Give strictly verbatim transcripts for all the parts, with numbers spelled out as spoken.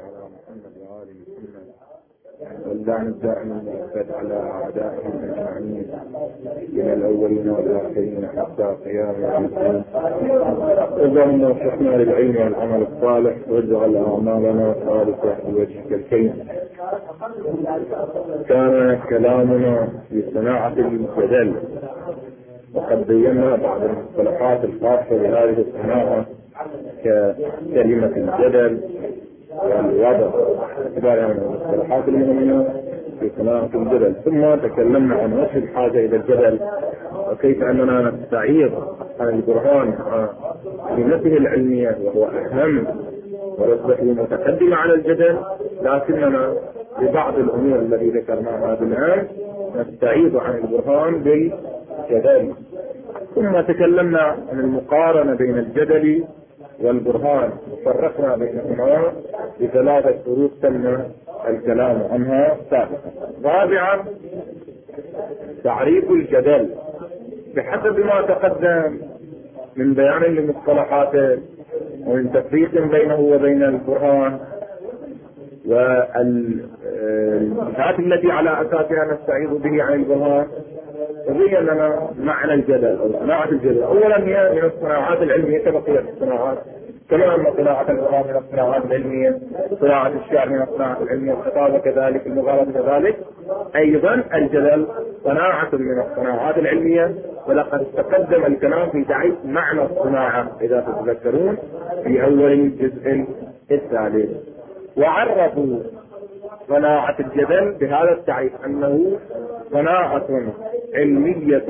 على محمد وآل محمد واللعن الدائم المؤكد على أعدائهم أجمعين من الأولين والآخرين حتى قيام يوم الدين. اللهم وفقنا للعلم والعمل الصالح واجعل أعمالنا خالصة لوجهك الكريم. كان كلامنا في صناعة الجدل، وقد بينا بعض المصطلحات الخاصة بهذه الصناعة ككلمة الجدل والوضع باعتبارها من المصطلحات المهمة في صناعة الجدل. ثم تكلمنا عن وجه الحاجة إلى الجدل وكيف أننا نستعيض عن البرهان قيمته العلمية وهو أهم ورتبته متقدمة على الجدل، لكننا ببعض الأمور التي ذكرناها بالآن نستعيض عن البرهان بالجدل. ثم تكلمنا عن المقارنة بين الجدل والبرهان وفرقنا بينهما بثلاثة فروق تم الكلام عنها سابقا. رابعا تعريف الجدل بحسب ما تقدم من بيان لمصطلحاته ومن تفريق بينه وبين البرهان والجهات التي على أساسها نستعيض به عن البرهان. وبين لنا معنى الجدل أو صناعة الجدل. أولا هي من الصناعات العلمية كبقية الصناعات، كما أن صناعة البرهان من الصناعات العلمية، صناعة الشعر من الصناعات العلمية، الخطابة كذلك، المغالطة كذلك. أيضا الجدل صناعة من الصناعات العلمية، ولقد تقدم الكلام في تعريف معنى الصناعة إذا تتذكرون في أول الجزء الثالث. وعرفوا صناعة الجدل بهذا التعريف أنه صناعة علمية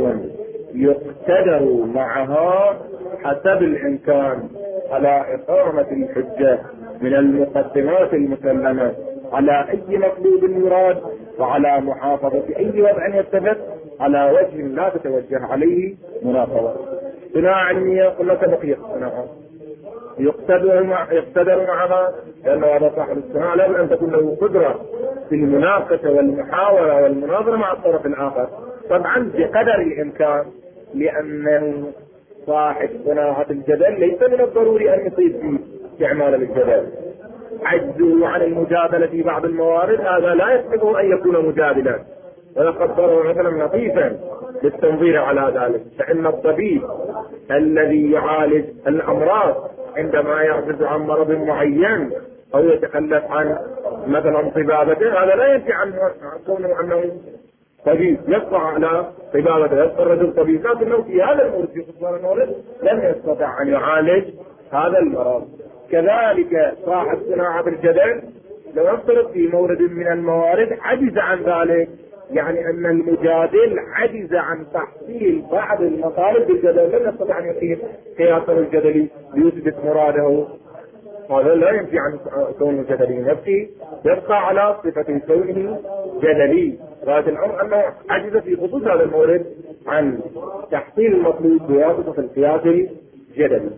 يقتدر معها حسب الإمكان على إقامة الحجة من المقدمات المسلمة على أي مطلوب يراد، وعلى محافظة أي وضع يثبت على وجه لا تتوجه عليه مناقضة. صناعة علمية قلنا كبقية الصناعة يقتدر مع يقتدر معها، لأن هذا صاحب الصناعة لابد أن تكون له قدرة في المناقشة والمحاورة والمناظرة مع الطرف الآخر، طبعا بقدر الإمكان، لأنه صاحب صناعة الجدل ليس من الضروري أن يصيب في استعمال الجدل. عجزه عن المجادلة في بعض الموارد هذا لا يستطيع أن يكون مجادلا، ولقد ضرب مثلا لطيفا للتنظير على ذلك، فإن الطبيب الذي يعالج الأمراض عندما يعجز عن مرض معين أو يتخلف عن مثلا طبابته، هذا لا ينفي عن كونه أنه طبيب يقع على طبابته، يبقى الرجل طبيب، لكنه في هذا المورد في خصوص المورد لم يستطع أن يعالج هذا المرض. كذلك صاحب صناعة الجدل لو نفترض في مورد من الموارد عجز عن ذلك، يعني أن المجادل عجز عن تحصيل بعض المطالب بالجدل، لم يستطع أن يقيم قياسه الجدلي ليثبت مراده، هذا لا ينفي عن كونه جدلي نفسي، يبقى على صفة كونه جدلي. غاية الأمر أنه عجز في خصوص هذا المورد عن تحصيل المطلوب بواسطة القياس الجدلي.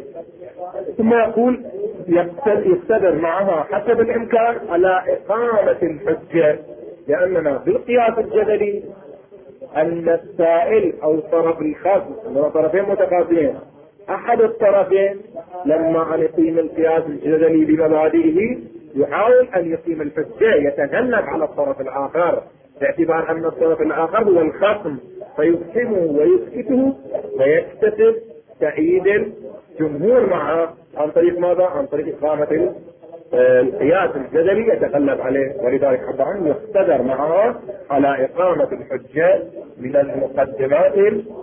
ثم يقول يقتدر معها حسب الإمكان على إقامة الحجة، لأننا بالقياس الجدلي أن السائل أو الطرف الخصم من طرفين متقابلين، أحد الطرفين لما أن يقيم القياس الجدلي بمبادئه يحاول أن يقيم الحجة، يتغلب على الطرف الآخر باعتبار أن الطرف الآخر هو الخصم، فيفهمه ويسكته ويكتسب تأييد الجمهور معه عن طريق ماذا؟ عن طريق إقامة القياس الجدلي يتغلب عليه. ولذلك حتى عنه يقتدر معه على إقامة الحجة من المقدمات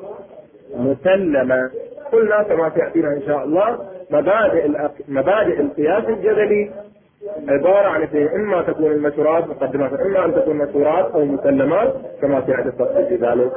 المسلمة. قلنا كما سيأتينا إن شاء الله مبادئ الأق... مبادئ القياس الجدلي عبارة عن اثنين، إما تكون المشورات مقدمات، إما أن تكون مشورات أو مسلمات كما سيأتي التفصيل في ذلك.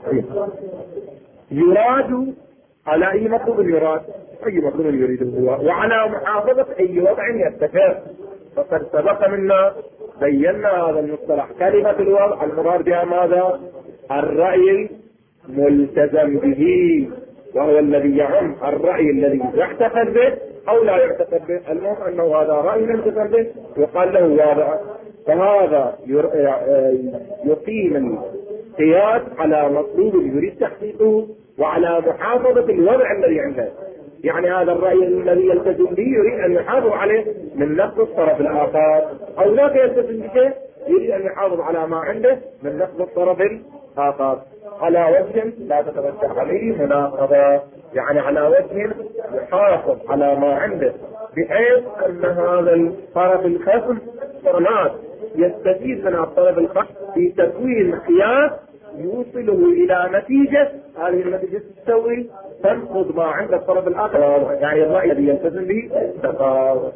يراد على أي مطلوب يراد، أي مطلوب يريده هو، وعلى محافظة أي وضع يتفق. فقد سبق منا بينا هذا المصطلح. كلمة الوضع المراد بها ماذا؟ الرأي الملتزم به، وهو الذي يعم الرأي الذي يعتقد به أو لا يعتقد به، المهم أنه هذا رأي ملتزم به يقال له واضع. فهذا يقيم القياس على مطلوب يريد تحقيقه وعلى محافظة الوضع الذي عنده. يعني هذا الرأي الذي يلتزم به يريد أن يحافظ عليه من نقد الطرف الآخر، أو لا يلتزم بشيء يريد أن يحافظ على ما عنده من نقد الطرف الآخر على وجه لا تترتب عليه مناقضة، يعني على وجه يحافظ على ما عنده بحيث أن هذا الطرف الخصم فرنات يستفيد من الطرف الخصم في تكوين قياس يوصله إلى نتيجة، هذه النتيجة تسوي تنقض ما عند الطرف الآخر، يعني الرأي الذي يلتزم به تقاضى.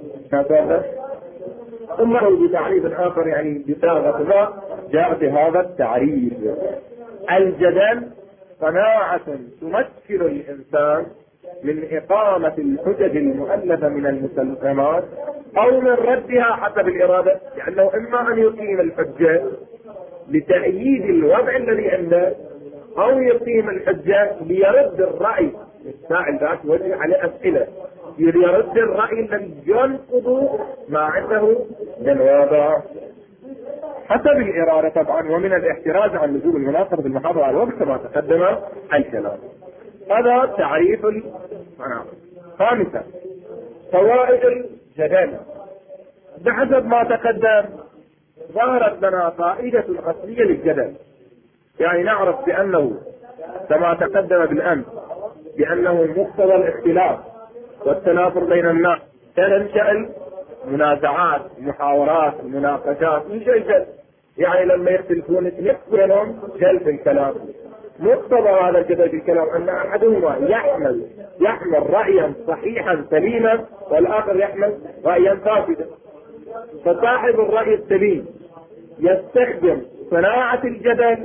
ثم بتعريف آخر يعني بصيغة ما جاء بهذا التعريف: الجدل قناعة تمكن الإنسان من إقامة الحجج المؤلفة من المسلمات أو من ردها حسب الإرادة، لأنه إما أن يقيم الحجة لتأييد الوضع الذي عنده، أو يقيم الحجة ليرد الرأي السائل ذات وجه على أسئلة ليرد الرأي الذي ينقض ما عنده من وضع حسب الإرادة طبعا، ومن الاحتراز عن لزوم المناقضة بالمحافظة على الوقت كما تقدم الكلام. هذا تعريف المناقض. خامسا فوائد الجدل. بحسب ما تقدم ظهرت لنا فائدة أصلية للجدل، يعني نعرف بأنه كما تقدم بالأمس بأنه مقتضى الاختلاف والتنافر بين الناس، تنشأ المنازعات المحاورات المناقشات من شيء جد، يعني لما يختلفون بينهم جلب الكلام. مقتضى هذا الجدل بالكلام أن أحدهما يحمل يحمل رأيا صحيحا سليما والآخر يحمل رأيا فاسدا، فصاحب الرأي السليم يستخدم صناعة الجدل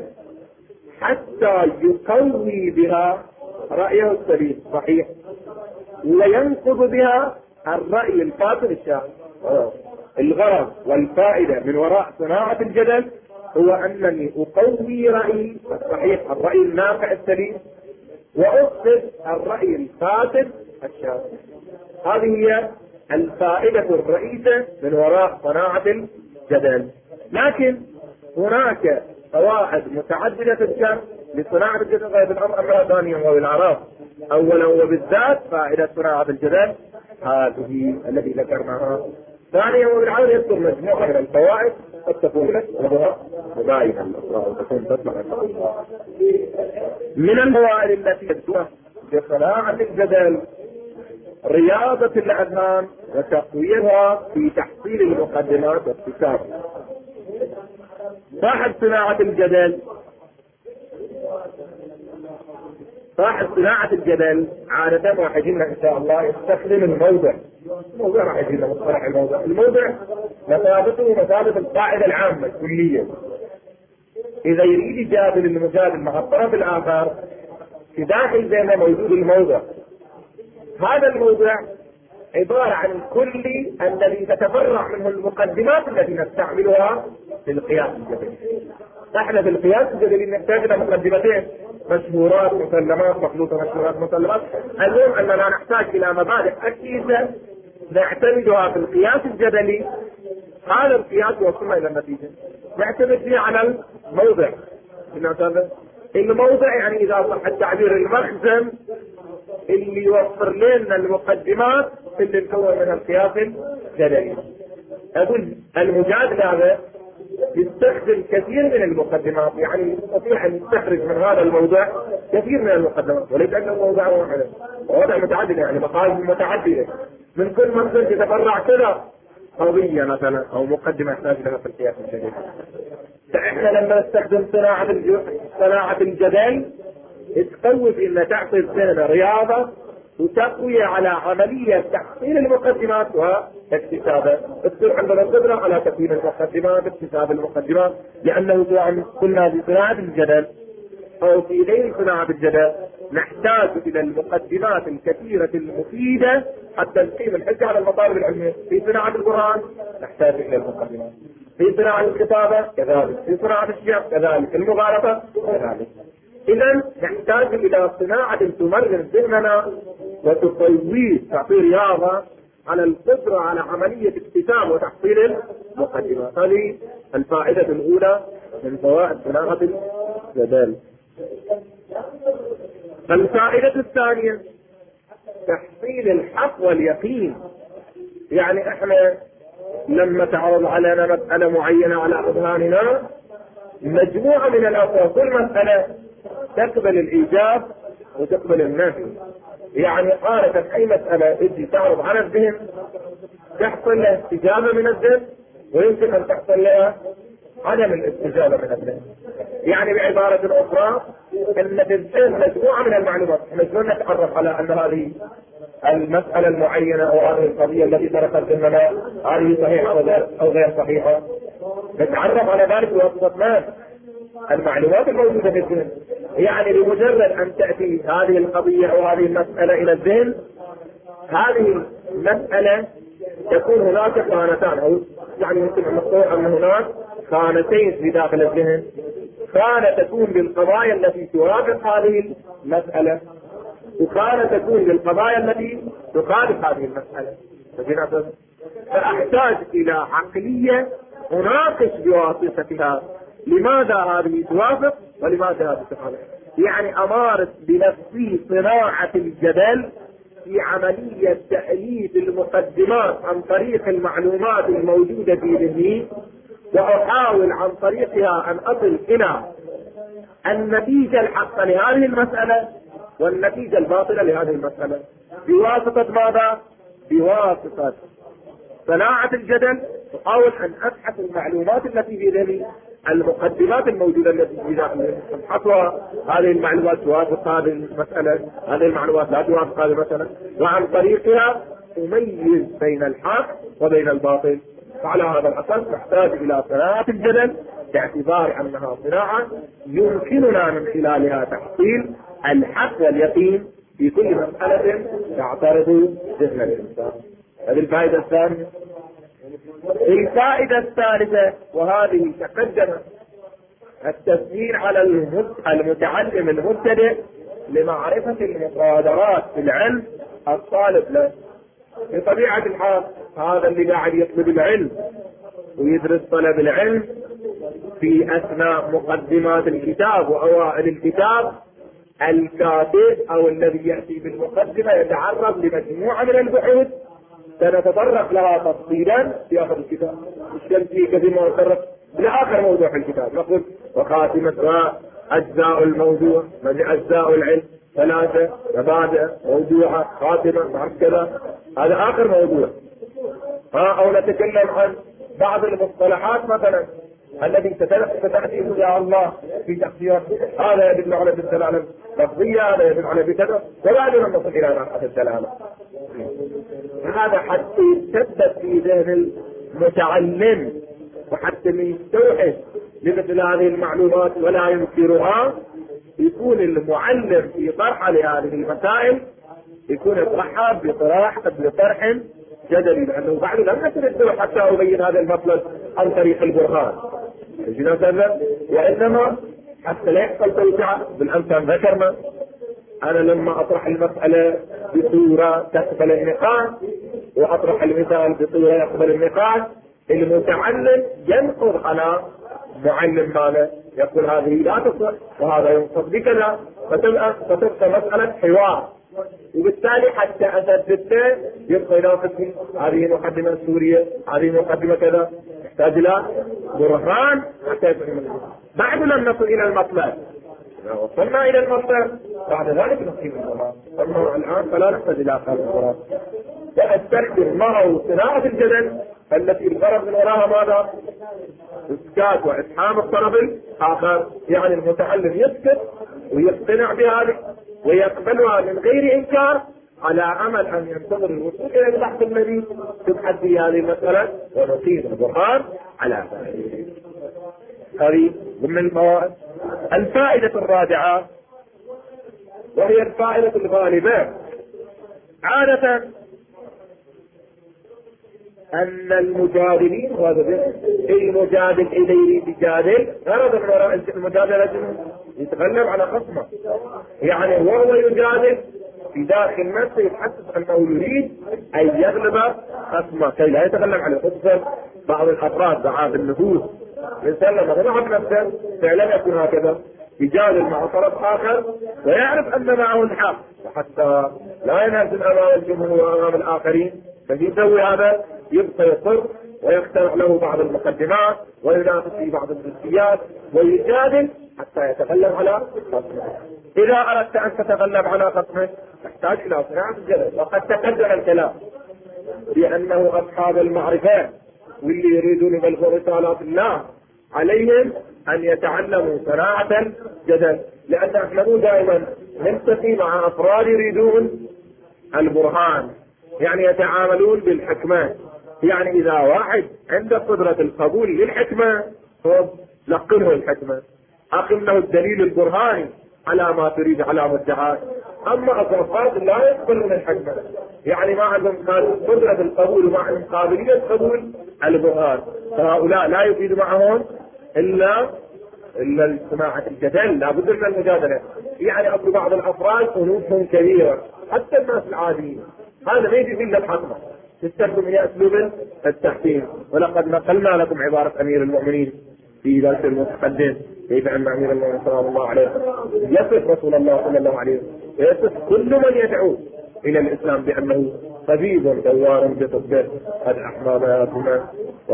حتى يقوي بها رأيه السليم صحيح، وينقض بها الرأي الفاسد الشاذ. الغرض والفائدة من وراء صناعة الجدل هو أنني أقوي رأيي الصحيح الرأي النافع السليم، وأفسد الرأي الفاسد الشاذ. هذه هي الفائدة الرئيسة من وراء صناعة الجدل. لكن هناك فوائد متعددة الشأن لصناعة الجدل غير الأمر أمرها ثانيا وهو الأعراف. أولا وبالذات فائدة صناعة الجدل هذه التي ذكرناها. ثانيا وبالعكس يذكر مجموعة من الفوائد قد تكون لك مباينة وتكون تطلع من الفوائد التي تدور بصناعة الجدل: رياضة الأذهان وتقويتها في تحصيل المقدمات واكتساب. صاحب صناعة الجدل صاحب صناعة الجدل عادة راح يجينا إن شاء الله يستخدم الموضع. الموضع راح يجينا مصطلح الموضع. الموضع مثابته مثابة القاعدة العامة الكلية. إذا يريد يجادل المجادل مع الطرف الآخر في داخل ذهنه موجود الموضع. هذا الموضع عبارة عن الكل الذي تتفرع منه المقدمات التي نستعملها في القياس الجدلي. نحن في القياس الجدلي نحتاج إلى مقدمتين: مشهورات مسلمات مخلوطة مشهورات مسلمات. اليوم أننا نحتاج إلى مبادئ أساسية نعتمدها في القياس الجدلي. هذا القياس يوصلنا إلى النتيجة نعتمد فيه على الموضع. الموضع يعني إذا صح التعبير المخزن اللي يوفر لنا المقدمات اللي نكون من القياس الجدلي. أقول المجادل هذا يستخدم كثير من المقدمات، يعني يستطيع أن يستخرج من هذا الموضوع كثير من المقدمات، وليس أنه موضوع واحد، ووضع متعدد يعني مقاييس متعددة من كل مخزن يتفرع كذا قضية مثلا أو مقدمة يحتاج لها في القياس الجدلي. فإحنا لما نستخدم صناعة صناعة الجدل تقوي في أن تعطي الذهن رياضة وتقوي على عملية تحصيل المقدمات واكتسابها. تصير عندنا القدرة على تكوين المقدمات واكتساب المقدمات، لأنه سواء كنا في صناعة الجدل أو في غير صناعة الجدل نحتاج إلى المقدمات الكثيرة المفيدة حتى نقيم الحجة على المطالب العلمية. في صناعة القرآن نحتاج إلى المقدمات، في صناعة الكتابة كذلك، في صناعة الشعر كذلك، المغاربة كذلك. إذا نحتاج إلى صناعة تمرن ذهننا وتقويه، تعطي رياضة على القدرة على عملية اكتساب وتحصيل المقدمات. هذه الفائدة الأولى من فوائد صناعة الجدل. الفائدة الثانية تحصيل الحق واليقين. يعني احنا لما تعرض علينا مسألة معينة على أذهاننا مجموعة من الأفراد، كل مسألة تقبل الإيجاب وتقبل النفي. يعني قالت أي مسألة تجي تعرض على الذهن تحصل لها استجابة من الذهن، ويمكن أن تحصل لها عدم الاستجابة من الذهن. يعني بعبارة أخرى أن في الذهن مجموعة من المعلومات، نحن نتعرف على أن هذه المسألة المعينة أو هذه القضية التي درست لنا هذه صحيحة أو غير صحيحة، نتعرف على ذلك بواسطة ما المعلومات الموجودة في الذهن. يعني بمجرد أن تأتي هذه القضية أو هذه المسألة إلى الذهن، هذه المسألة يكون هناك خانتان، أو يعني يمكن أن نقول أن هناك خانتين في داخل الذهن. خانة تكون للقضايا التي توافق هذه المسألة، وخانة تكون للقضايا التي تخالف هذه المسألة. فأحتاج إلى عقلية أناقش بواسطتها لماذا هذه توافق ولماذا هذه تخالف. يعني أمارس بنفسي صناعة الجدل في عملية تأليف المقدمات عن طريق المعلومات الموجودة في ذهني، وأحاول عن طريقها أن أصل إلى النتيجة الحقة لهذه المسألة والنتيجة الباطلة لهذه المسألة بواسطة ماذا؟ بواسطة صناعة الجدل. أحاول أن أبحث المعلومات التي في ذهني، المقدمات الموجودة التي في داخل أبحثها، هذه المعلومات توافق هذه المسألة، هذه المعلومات لا توافق هذه المسألة، وعن طريقها أميز بين الحق وبين الباطل. فعلى هذا الأساس نحتاج إلى صناعة الجدل باعتبار أنها صناعة يمكننا من خلالها تحصيل الحق واليقين في كل مسألة تعترض ذهن الإنسان. هذه الفائدة الثانية. الفائدة الثالثة، وهذه تقدم التسهيل على المتعلم المبتدئ لمعرفة المصادرات في العلم الطالب له. بطبيعة الحال هذا اللي قاعد يطلب العلم ويدرس طلب العلم في أثناء مقدمات الكتاب وأوائل الكتاب، الكاتب أو الذي يأتي بالمقدمة يتعرض لمجموعة من البحوث سنتطرق لها تفصيلا في آخر الكتاب. الشمسي كثير ما نتطرق لآخر موضوع في الكتاب، نقول وخاتمة أجزاء الموضوع، أجزاء العلم ثلاثة، مبادئ، موضوعة، خاتمة، معرفة كذا، هذا آخر موضوع. ها أو نتكلم عن بعض المصطلحات مثلا الذي ستأتي إن شاء الله في تفسير، هذا يدل على الدلالة لفظية، هذا يدل على بكذا، وبعدين نصل إلى نقطة الدلالة. هذا حتى يثبت في ذهن المتعلم وحتى يستوحش لمثل هذه المعلومات ولا ينكرها، يكون المعلم في طرحه لهذه المسائل يكون يطرحها بطرح بطرح جدلي، لأنه بعد لم نتردد حتى أبين هذا المطلب عن طريق البرهان، وإنما حتى لا يحصل توسعة. بالأمثال ذكرنا أنا لما أطرح المسألة بصورة تقبل النقاش وأطرح المثال بصورة يقبل النقاش، المتعلم ينقض على معلم ماله، يقول هذه لا تصح وهذا ينقض بكذا، فتبقى فتبقى مسألة حوار، وبالتالي حتى أثبته يبقى يناقشني هذه مقدمة سورية، هذه مقدمة كذا، يحتاج إلى برهان حتى يفهم. بعد لم نصل إلى المطلب، وصلنا إلى المطلب بعد ذلك نقيم البرهان. أما الآن فلا نحتاج إلى خلق البرهان. وأستخدم معه صناعة الجدل التي الغرض من وراها ماذا؟ اسكات وإسحام الطرف الآخر، يعني المتعلم يسكت ويقتنع بهذه ويقبلها من غير إنكار على أمل أن ينتظر الوصول إلى البحث الذي تبحث به هذه المسألة ونقيم البرهان على ذلك. هذه ضمن المواد. الفائدة الرابعة وهي الفائدة الغالبة، عادة أن المجادلين، وهذا المجادل إليه يجادل غرض من وراء المجادلة يتغلب على خصمه، يعني وهو يجادل في داخل نفسه يتحسس أنه يريد أن يغلب خصمه كي لا يتغلب عليه. خصوصا بعض الأفراد ضعاف النفوس، الإنسان لما ضعف نفسه فعلا يكون هكذا، يجادل مع طرف آخر ويعرف أن معه الحق، حتى لا ينهزم أمام الجمهور وأمام الآخرين. فيسوي هذا، يبقى يصر ويخترع له بعض المقدمات وينافس في بعض الجزئيات ويجادل حتى يتغلب على خصمه. إذا أردت أن تتغلب على خصمه تحتاج إلى صناعة الجدل. وقد تقدم الكلام بأنه أصحاب المعرفة واللي يريدون يبلغوا رسالات الله عليهم أن يتعلموا صناعة الجدل، لأن احنا مو دائما نلتقي مع أفراد يريدون البرهان، يعني يتعاملون بالحكمة. يعني إذا واحد عنده قدرة القبول للحكمة هو لقنه الحكمة، أقم له الدليل البرهاني على ما تريد على مدعاك. أما أفراد لا يقبلون الحكمة، يعني ما عندهم قدرة القبول وما عندهم قابلية قبول البرهان، فهؤلاء لا يفيد معهم إلا إلا صناعة الجدل، لا بد من المجادلة. يعني أكو بعض الأفراد أنوفهم كبيرة حتى الناس العاديين، هذا ما يجي إلا الحكمة، تستخدم هي أسلوب التحكيم. ولقد نقلنا لكم عبارة أمير المؤمنين في درس المتقدم كيف أن أمير المؤمنين صلى الله عليه وسلم يصف رسول الله صلى الله عليه وسلم، يصف كل من يدعو إلى الإسلام بأنه طبيب دوار بطبه قد أحماماتنا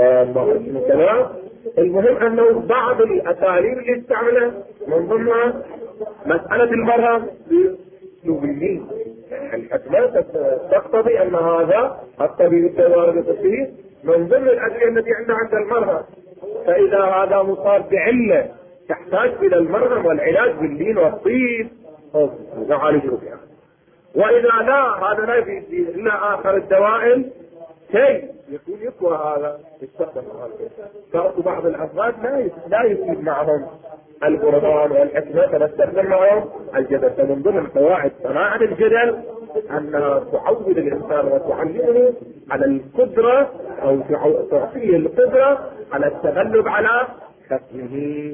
وكذا. المهم أنه بعض الأساليب اللي استعملها من ضمنها مسألة المرأة بأسلوبيين. الحكمة تقتضي أن هذا الطبيب الدوار بطبه من ضمن الأدوية التي عندها عند المرأة، فإذا هذا مصاب بعلة تحتاج إلى المرهم والعلاج باللين والطيب نعالجه بها. وإذا لا هذا لا يفيد إلا آخر الدوائم شيء يكون يقوى هذا يستخدم هذا. فأكو بعض الأفراد لا لا يفيد معهم القرآن والحكمة فنستخدم معهم الجدل. فمن ضمن قواعد صناعة الجدل أنها تعود الإنسان وتعلمه على القدرة أو تعطيه القدرة على التغلب على خصمه.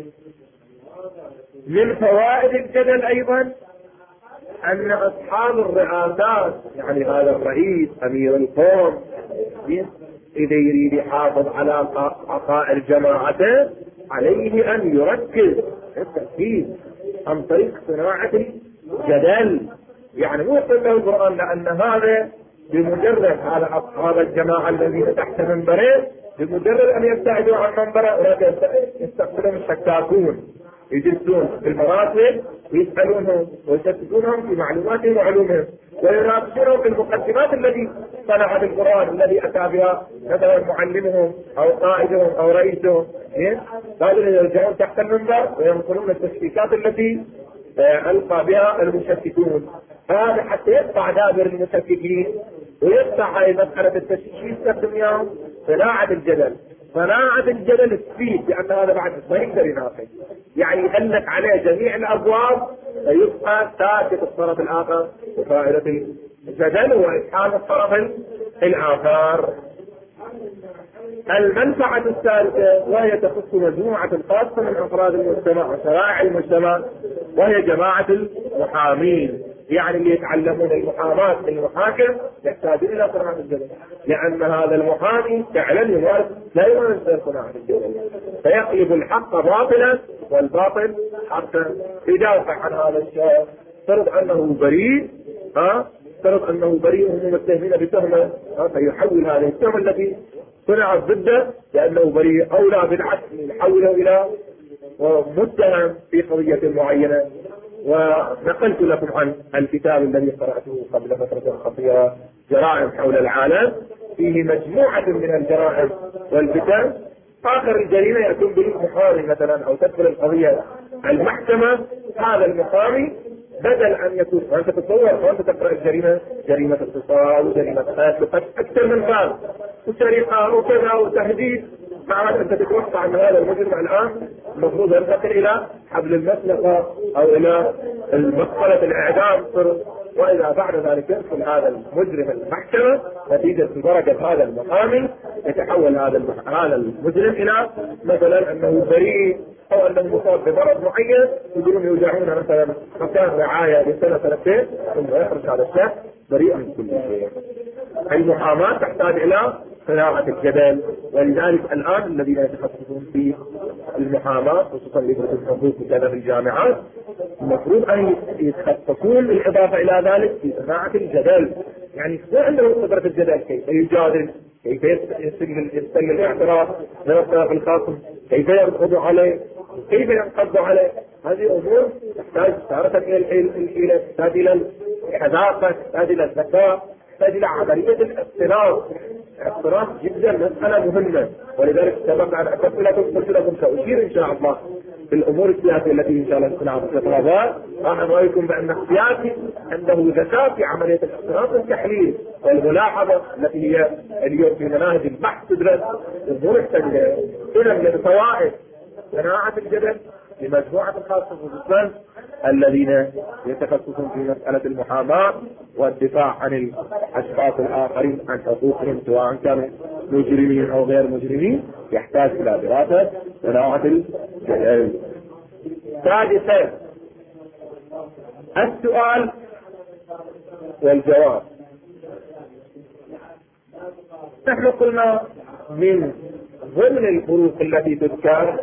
من فوائد الجدل أيضا أن أصحاب الرئاسات، يعني هذا الرئيس أمير القوم إذا يريد يحافظ على عقائد جماعته عليه أن يركز التركيز عن طريق صناعة الجدل. يعني مو يقول له القرآن لأن هذا بمجرد على أصحاب الجماعة الذين تحت منبره بمجرد أن يبتعدوا عن منبره ولكن يستقبلهم الشكاكون يجلسون في المراتب ويسألونهم ويشككونهم في معلوماتهم وعلومهم ويناقشونهم في المقدمات التي صنعت القرآن الذي أتى بها مثلا معلمهم أو قائدهم أو رئيسهم. هذول يرجعون تحت المنبر وينقلون التشكيكات التي ألقى بها المشككون. هذا حتى يقطع دابر المشككين ويقطع هاي مسألة التشكيك يستخدم يوم صناعة الجدل. صناعة الجدل تفيد لأن هذا بعد ما يقدر يناقش، يعني يغلق عليه جميع الأبواب فيبقى ساكت الطرف الآخر. وفائدة الجدل هو إسحاب الطرف الآخر. المنفعة الثالثة وهي تخص مجموعة خاصة من أفراد المجتمع وشرائع المجتمع وهي جماعة المحامين، يعني اللي يتعلمون المحاماة من المحاكم يحتاجون إلى صناعة الجدل، لأن هذا المحامي فعلا يمارس لا يمارس صناعة الجدل فيقلب الحق باطلا والباطل حقا. يدافع عن هذا الشيء فرض أنه بريء، ها فرض أنه بريء وهم متهمين بتهمة فيحول هذه التهمة التي صنعت ضده لأنه بريء، أو لا بالعكس يحوله إلى متهم في قضية معينة. ونقلت لكم عن الكتاب الذي قرأته قبل فترة قصيرة جرائم حول العالم، فيه مجموعة من الجرائم والفتن. آخر الجريمة يأتون بالمحامي مثلا أو تدخل القضية المحكمة، هذا المحامي بدل أن يكون وأنت تتصور وأنت تقرأ الجريمة جريمة اغتصاب وجريمة قتل أكثر من باب وسرقة وكذا وتهديد، مع أنت تتوقع أن هذا المجرم الآن المفروض ينتقل إلى حبل المسلقة أو إلى المسألة الإعدام، وإذا بعد ذلك يدخل هذا المجرم المحكمة نتيجة درجة هذا المحامي يتحول هذا هذا المجرم إلى مثلا أنه بريء أو أنه مصاب بمرض معين، يقولون يودعون مثلا مكان رعاية لسنة سنتين ثم يخرج هذا الشخص بريء من كل شيء. المحاماة تحتاج إلى صناعة الجدل. ولذلك الآن الذين يتخصصون في المحاماة خصوصا اللي يدرسون الحقوق وكذا في الجامعات المفروض أن يتخصصون بالإضافة إلى ذلك في صناعة الجدل. يعني يكون عندهم قدرة الجدل، كيف يجادل، كيف يستلم الاعتراف من الطرف الخاصم، كيف يرفض عليه، كيف ينقض عليه. هذه أمور تحتاج تارة إلى الحيلة، تحتاج إلى الحذاقة، تحتاج إلى الذكاء، تحتاج إلى عملية الاقتراف. الاقتراف جدا مسألة مهمة. ولذلك سبق أن أكدت لكم قلت لكم سأشير إن شاء الله في الأمور السياسية التي إن شاء الله نصنعها في الخطابات. راح رأيكم بأن السياسي عنده ذكاء في عملية الاقتراف والتحليل والملاحظة التي هي اليوم في مناهج البحث تدرس أمور التنمية. إذا من فوائد صناعة الجدل لمجموعة الخاصة خصوصا الذين يتخصصون في مسألة المحاماة والدفاع عن الأشخاص الآخرين عن حقوقهم سواء كانوا مجرمين أو غير مجرمين، يحتاج إلى دراسة صناعة الجدل. سادسا السؤال والجواب. نحن قلنا من ضمن الفروق التي تذكر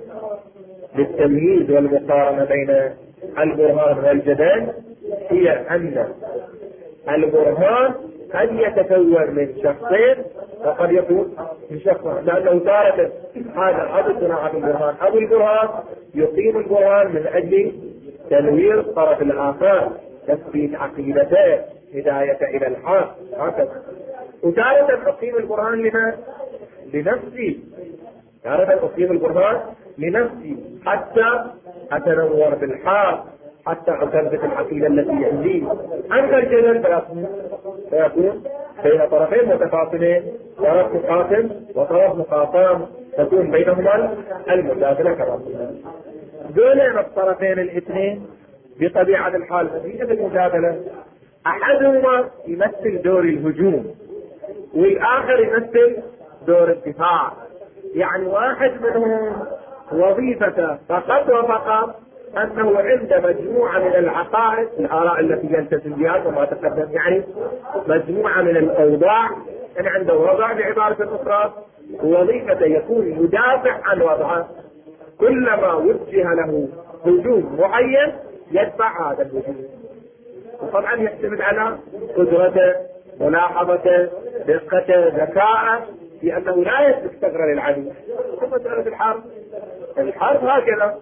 للتمييز والمقارنة بين البرهان والجدل هي أن البرهان قد يتكون من شخصين وقد يكون من شخص، لأنه تارة هذا أبو صناعة البرهان أبو البرهان يقيم البرهان من أجل تنوير الطرف الآخر، تثبيت عقيدته، هداية إلى الحق، هكذا. وتارة أقيم البرهان لما؟ لنفسي. تارة أقيم البرهان لنفسي حتى أتنور بالحق، حتى أثبت العقيدة التي عندي. أما الجدل فيكون بين طرفين متخاصمين، طرف مقاتل وطرف مقاطم، تكون بينهما المجادلة كما قلنا. دول الطرفين الاثنين بطبيعة الحال نتيجة المجادلة أحدهما يمثل دور الهجوم والآخر يمثل دور الدفاع. يعني واحد منهم وظيفته فقط وفقط أنه عند مجموعة من العقائد الآراء التي يلتزم بها وما تقدم، يعني مجموعة من الأوضاع أن عنده وضع بعبارة أخرى وظيفته يكون يدافع عن وضعه. كلما وجه له هجوم معين يدفع هذا الهجوم، وطبعا يعتمد على قدرته، ملاحظته، دقته، ذكاءه في أنه لا يترك ثغرة للعدو. ثم مسألة الحرب، الحرب هكذا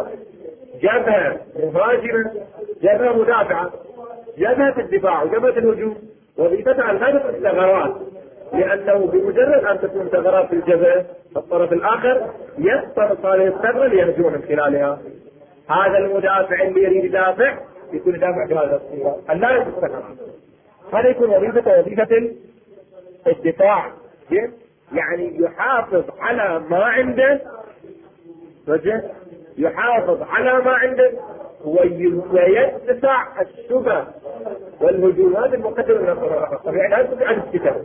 جبهة مهاجمة، جبهة مدافعة، جبهة الدفاع وجبهة الهجوم وظيفتها الهدف الثغرات، لأنه بمجرد أن تكون ثغرات في الجبهة الطرف الآخر يستطيع هذه الثغرة ليهجم من خلالها. هذا المدافع اللي يريد يدافع يكون يدافع بهذا الصورة، لا يستطيع. هذا يكون وظيفة وظيفة الدفاع، يعني يحافظ على ما عنده، وجه يحافظ على ما عنده ويدفع الشبه والهجومات المقدمة من الطرف الطبيعي لا يستطيع أن يستكبر.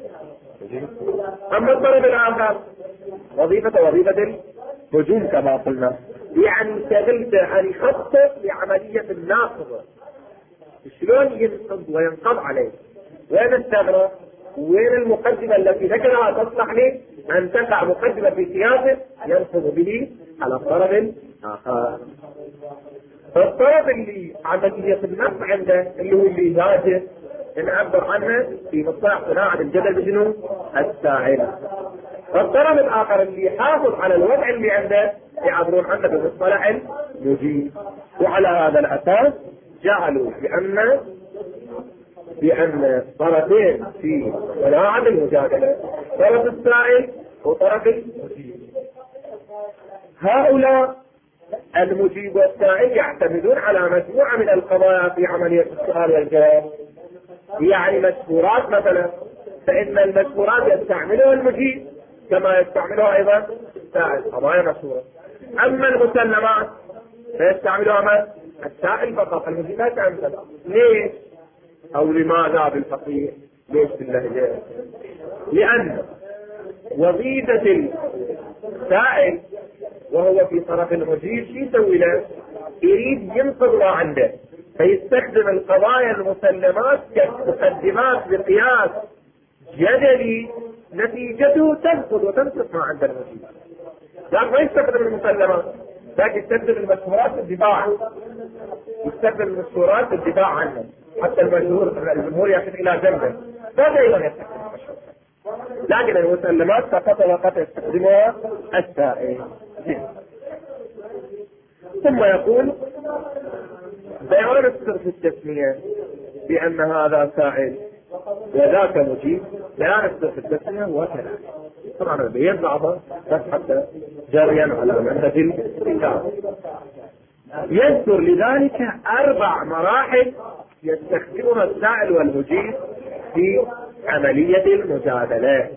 أما الطرف الآخر وظيفة وظيفة الهجوم كما قلنا، يعني شغلت أن يخطط لعملية الناقضة، شلون ينقض وينقض عليه، وين الثغرة، وين المقدمة التي ذكرها تصلح لي أن تقع مقدمة في سياسة ينقض به على الطرف الآخر. فالطرف اللي عملية النقض عنده اللي هو اللي يهاجم نعبر عنه في مصطلح صناعة الجدل بجنون الساعد. فالطرف الآخر اللي يحافظ على الوضع اللي عنده يعبرون عنه بمصطلح المجيب. وعلى هذا الأساس جعلوا بأن بأن طرفين في صناعة المجادلة، طرف السائل وطرف المجيب. هؤلاء المجيب والسائل يعتمدون على مجموعة من القضايا في عملية السؤال والجواب. يعني مشهورات مثلا، فإن المشهورات يستعملها المجيب كما يستعملها أيضا السائل، قضايا مشهورة. أما المسلمات فيستعملها من؟ السائل فقط، المجيب لا يستعملها. ليش؟ أو لماذا بالفقيه؟ ليش باللهجة؟ لأن وظيفة السائل وهو في طرف المجيب شو يسوي له؟ يريد ينقض ما عنده، فيستخدم القضايا المسلمات كمقدمات بقياس جدلي نتيجته تنقض وتنقص ما عند المجيب. يعني ما يستخدم المسلمات، لكن يستخدم المشهورات الدفاع، يستخدم المشهورات الدفاع عنه، حتى المشهور الجمهور يأخذ إلى جنبه، ماذا أيضا يستخدم المشهور. لكن المسلمات فقط وقت يستخدمها السائل. ثم يقول بيان السر في التسمية بأن هذا سائل وذاك مجيب. بيان السر في التسمية هو ثلاثة، طبعا بين بعضها بس حتى جاريا على منهج الكتاب. يذكر لذلك أربع مراحل يستخدمها السائل والمجيب في عملية المجادلة.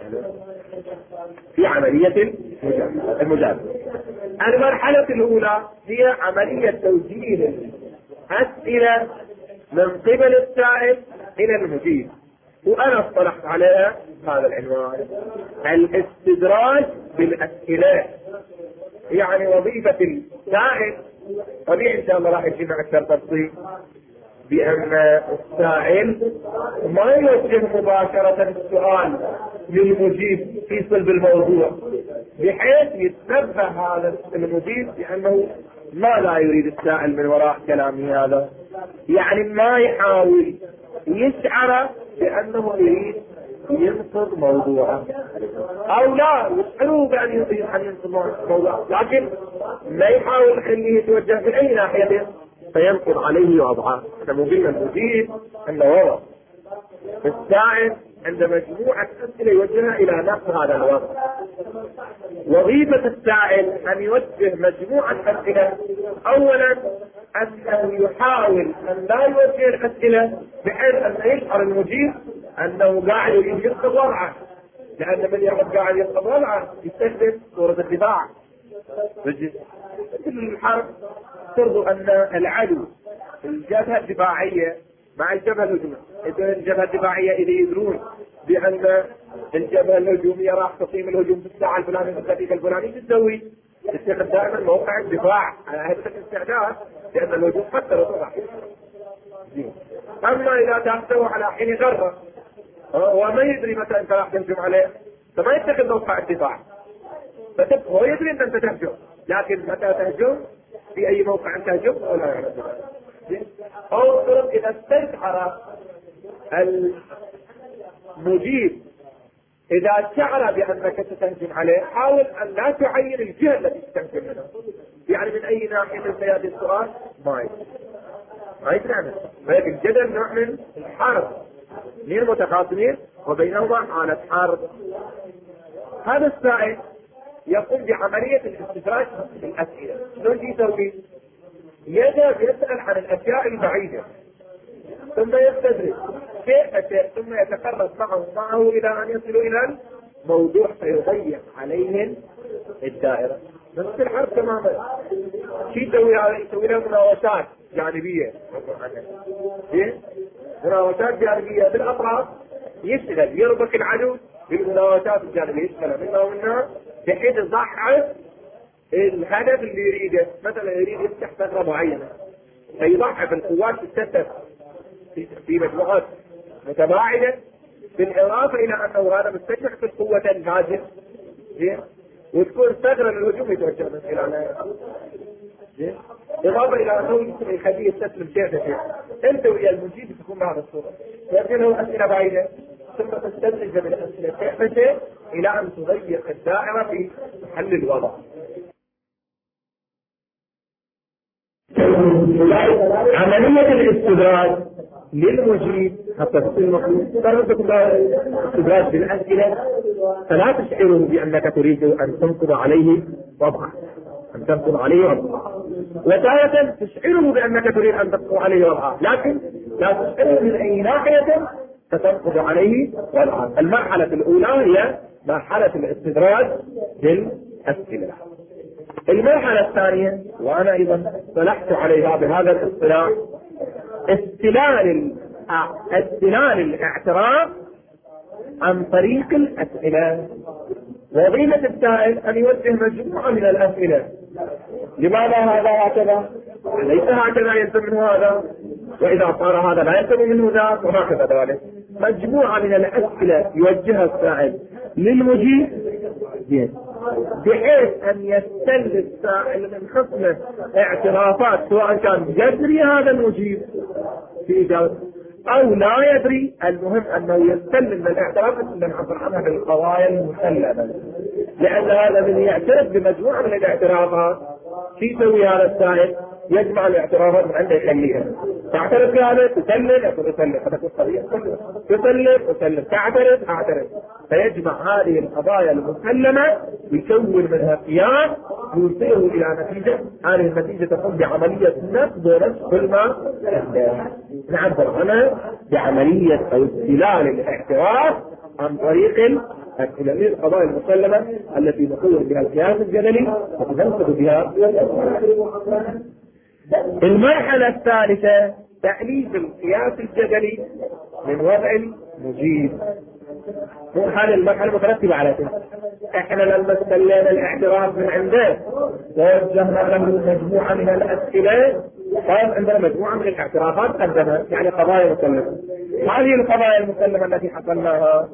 في عملية المجادلة المرحلة الأولى هي عملية توجيه الأسئلة من قبل السائل إلى المجيب، وأنا اصطلحت عليها هذا العنوان: الاستدراج بالأسئلة. يعني وظيفة السائل، طبيعي إن شاء الله راح يجينا أكثر تفصيل، بأن السائل ما يوجه مباشرة السؤال للمجيب في صلب الموضوع، بحيث يتنبه هذا المجيب بأنه ما لا يريد السائل من وراء كلامه هذا. يعني ما يحاول يشعر بأنه يريد ينقض موضوعه، أو لا يشعره بأن يريد أن ينقض موضوعه، لكن ما يحاول يخليه يتوجه في أي ناحية فينقض عليه وضعه. احنا قلنا المجيب عنده وضع، السائل عند مجموعة أسئلة يوجهها إلى نفس هذا الوضع. وظيفة السائل أن يوجه مجموعة أسئلة، أولا أنه يحاول أن لا يوجه الأسئلة بحيث أن يشعر المجيب أنه قاعد يريد ينقض وضعه، لأن من يعرف قاعد ينقض وضعه يستخدم صورة الدفاع. في الحرب ترضوا أن العدو الجبهة الدفاعية مع الجبهة الهجومية، إذا الجبهة الدفاعية إذا يدرون بأن الجبهة الهجومية راح تقيم الهجوم في الساعة الفلانية في الدقيقة الفلانية، تسوي تتخذ دائما موقع الدفاع على هذا الاستعداد، لأن الهجوم حتى لو راح. أما إذا تحتوى على حين غرة وما يدري متى أنت راح تهجم عليه، فما يتخذ موقع الدفاع، فتبقى هو يدري أن أنت تهجم، لكن متى تهجم في أي موقع أنت تهجم ولا يعرف. أو افترض إذا استشعر المجيب، إذا شعر بأنك ستهجم عليه، حاول أن لا تعين الجهة التي تهجم منها، يعني من أي ناحية من هذا السؤال ما يدري ما يدري عنه. فهذا الجدل نوع من الحرب بين المتخاصمين وبينهما حالة حرب. هذا السائل يقوم بعملية الاستدراج في الأسئلة. شلون يسوي؟ يذهب يسأل عن الأشياء البعيدة ثم يستدرج شيء فشيء، ثم يتقرب معه معه إلى أن يصلوا إلى الموضوع فيضيق عليهم الدائرة. نفس الحرب تماما. شيء يسوي يسوي له مناوشات جانبية، إيه؟ مناوشات جانبية بالأطراف، يشتغل يربك العدو بالمناوشات الجانبية، يشتغل منها ومنها بحيث يضحي الهدف اللي يريده. مثلا يريد يفتح ثغرة معينة فيضحي بالقوات تتكتل في مجموعات متباعدة، بالإضافة إلى أنه هذا مستجمع في القوة الهاجم، وتكون ثغرة للهجوم يتوجه من خلالها، إضافة إلى أنه يخليه يستسلم شيء شيء. أنت ويا المجيب تكون بهذا الصورة، لكن له أسئلة بعيدة ثم تستدرج من الأسئلة شيء شيء إلى أن تضيق الدائرة في حل الوضع. عملية الاستدراج للمجيب حتى تصير مطلوب تردكم الاستدراج بالأسئلة، فلا تشعره بأنك تريد أن تنقض عليه وضعه، أن تنقض عليه وضعه، وتارة تشعره بأنك تريد أن تنقض عليه وضعه، لكن لا تشعره من أي ناحية فتنقض عليه وضعه. المرحلة الأولى هي مرحلة الاستدراج بالأسئلة. المرحلة الثانية وأنا أيضا اصطلحت عليها بهذا الاصطلاح، استلال استلال الاعتراف عن طريق الأسئلة. وظيفة السائل أن يوجه مجموعة من الأسئلة. لماذا هذا هكذا؟ ليس هكذا يلزم منه هذا، وإذا صار هذا لا يلزم منه ذاك، وهكذا ذلك. مجموعة من الأسئلة يوجهها السائل للمجيب بحيث أن يستلم السائل من خصمه اعترافات سواء كان يدري هذا المجيب في إجابة أو لا يدري. المهم أنه يستلم من الاعترافات اللي نعبر عنها بالقضايا المسلمة، لأن هذا من يعترف بمجموعة من الاعترافات في يسوي هذا السائل؟ يجمع الاعترافات من عنده يخليها. تعترف بهذا تسلم يقول تسلم، فتكون قضية تسلم تسلم، تعترف اعترف. فيجمع هذه القضايا المسلمة ويكون منها قياس يوصله إلى نتيجة. هذه النتيجة تقوم بعملية نقد ونسخ كل ما نعبر عنها بعملية أو استلال الاعتراف عن طريق القضايا المسلمة التي نقول بها القياس الجدلي وتنسب بها. المرحلة الثالثة تأليف القياس الجدلي من وضع المجيب. هذه المرحلة المترتبة على كده. احنا لما استلينا الاعتراف من عنده ووجهنا له مجموعة من الأسئلة، صار عندنا مجموعة من الاعترافات قدمها، يعني قضايا مسلمة. هذه القضايا المسلمة التي حصلناها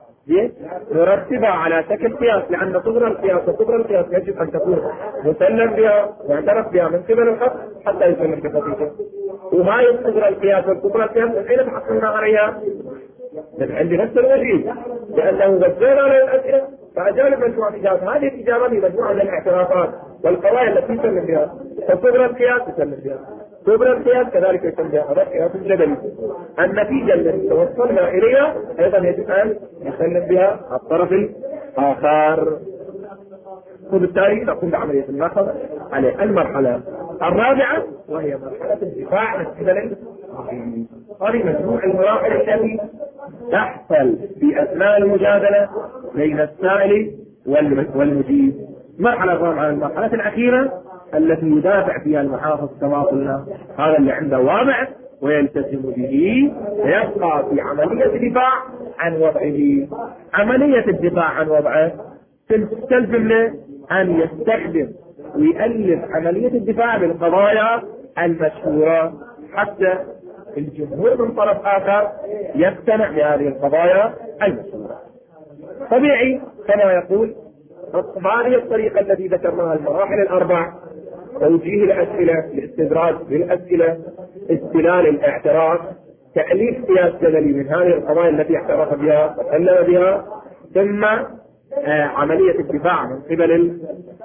نرتبها على شكل قياس، لأن صغر القياس وكبر القياس يجب أن تكون مسلم بها واعترف بها من قبل الخط حتى يسلم بخطيئته. وهاي صغر القياس وكبر القياس حين حصلنا عليها من عند نفس الوجيه، لأنه وجهنا له الأسئلة فأجاب مجموعة إجابات. هذه الإجابة هي مجموعة من الاعترافات والقضايا التي يسلم بها. فصغر القياس يسلم بها، كبر القياس كذلك يسلم بها. هذا قياس الجدلي. النتيجة التي توصلنا إليها أيضا يجب أن يسلم بها الطرف الآخر. وبالتالي نقوم بعملية النقض عليه. المرحلة الرابعة وهي مرحلة الدفاع عن الجدل. هذه مجموعة المراحل التي تحصل في أثناء المجادلة بين السائل والمجيب. المرحلة الرابعة المرحلة الأخيرة التي يدافع فيها المحافظ كما قلنا، هذا اللي عنده وضع ويلتزم به ويبقى في عملية الدفاع عن وضعه. عملية الدفاع عن وضعه تستلزم له أن يستخدم ويألف عملية الدفاع بالقضايا المشهورة حتى الجمهور من طرف آخر يقتنع بهذه القضايا المشهورة. طبيعي كما يقول هذه الطريقة التي ذكرناها المراحل الأربع: توجيه الأسئلة، الاستدراج بالأسئلة، استلال الاعتراف، تأليف قياس جدلي من هذه القضايا التي اعترف بها وسلم بها، ثم آه عملية الدفاع من قبل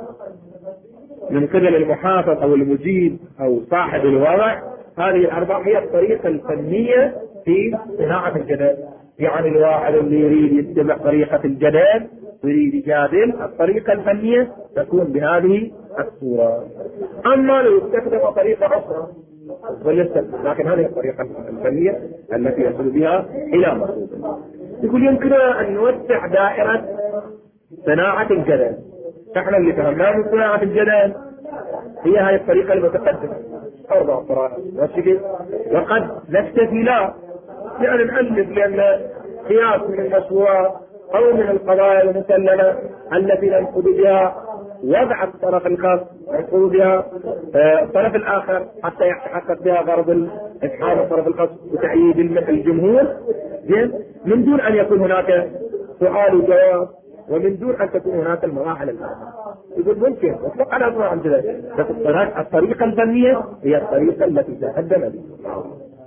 من قبل المحافظ أو المجيب أو صاحب الوضع. هذه الأربع هي الطريقة الفنية في صناعة الجدل. يعني الواحد اللي يريد يتبع طريقة الجدل ويريد يجادل، الطريقة الفنية تكون بهذه الصورة. أما لو استخدم طريقة أخرى وليستخدم، لكن هذه الطريقة الفنية التي يصل بها إلى مقصود. يقول يمكننا أن نوسع دائرة صناعة الجدل. احنا اللي فهمناه من صناعة الجدل هي هذه الطريقة المتقدمة، أربع طرائق والشكل. وقد نكتفي لا يعني نألف، لأن قياس من المشروعات أو من القضايا المسلمة التي ننقض بها وضع الطرف الخاص، ننقض بها الطرف الآخر حتى يتحقق بها غرض إسحاب الطرف الخاص وتأييد الجمهور، من دون أن يكون هناك سؤال وجواب ومن دون أن تكون هناك المراحل الأخرى. يقول ممكن نطلق على أسماء عن ذلك، بس الطريقة الفنية هي الطريقة التي تقدم بها.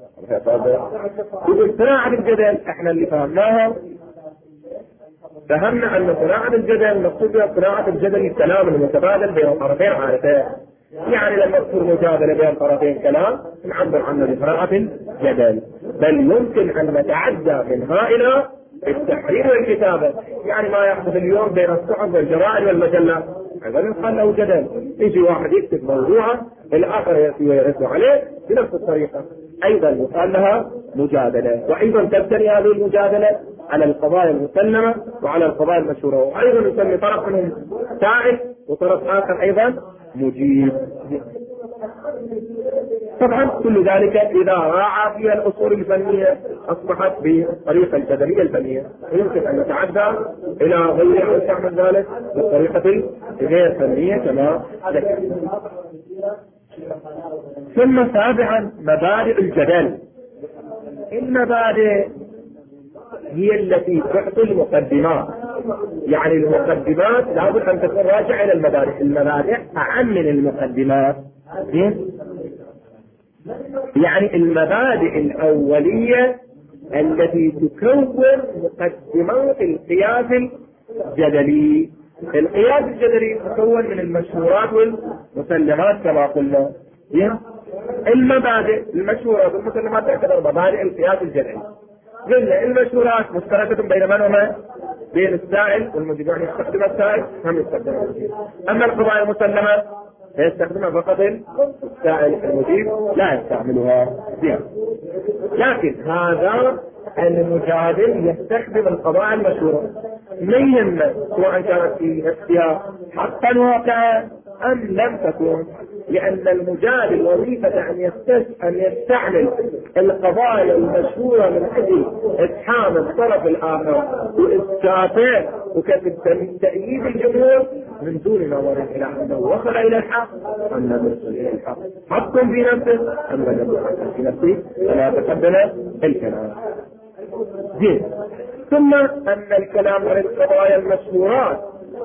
يقول صناعة الجدل احنا اللي فهمناها، فهمنا أن صناعة الجدل مقصود بها صناعة الجدل الكلام المتبادل بين الطرفين عارفين. يعني لما تصير مجادلة بين طرفين كلام نعبر عنه بصناعة الجدل. بل يمكن أن نتعدى منها إلى التحرير والكتابة، يعني ما يحدث اليوم بين الصحف والجرائد والمجلات هذا يقال له جدل. يجي واحد يكتب موضوعا الآخر يأتي ويرد عليه بنفس الطريقة، أيضا يقال لها مجادلة. وأيضا تبتني هذه المجادلة على القضايا المسلمة وعلى القضايا المشهورة. وأيضا يسمي طرف منهم سائل وطرف آخر أيضا مجيب. طبعا كل ذلك إذا راعى فيها الأصول الفنية أصبحت بالطريقة الجدلية الفنية. يمكن أن نتعدى إلى غير أوسع من ذلك بالطريقة الغير فنية كما ذكر. ثم سابعا مبادئ الجدل. المبادئ هي التي تعطي المقدمات. يعني المقدمات لابد أن تكون راجعة إلى المبادئ، المبادئ أعم من المقدمات. يعني المبادئ الأولية التي تكون مقدمات القياس الجدلي. القياس الجدلي مكون من المشهورات والمسلمات كما قلنا. المبادئ المشهورات والمسلمات تعتبر مبادئ القياس الجدلي. قلنا المشهورات مشتركة بين من ومن؟ بين السائل والمجيب، يعني يستخدم السائل هم يستخدم المجيب. أما القضايا المسلمة يستخدمها فقط السائل، المجيب لا يستعملها فيها. لكن هذا المجادل يستخدم القضايا المشهورة ما يهمه سواء كانت في نفسها حقا واقعا أم لم تكن، لأن المجادل وظيفة أن أن يستعمل القضايا المشهورة من أجل إتحام الطرف الآخر وإسقاطه وكتب تأييد الجمهور من دون نظر إلى أنه وصل إلى الحق أم لم يصل إلى الحق، حق في نفسه أم لم يكن في نفسه، فلا تقدم الكلام. زين. ثم أن الكلام عن القضايا المشهورات،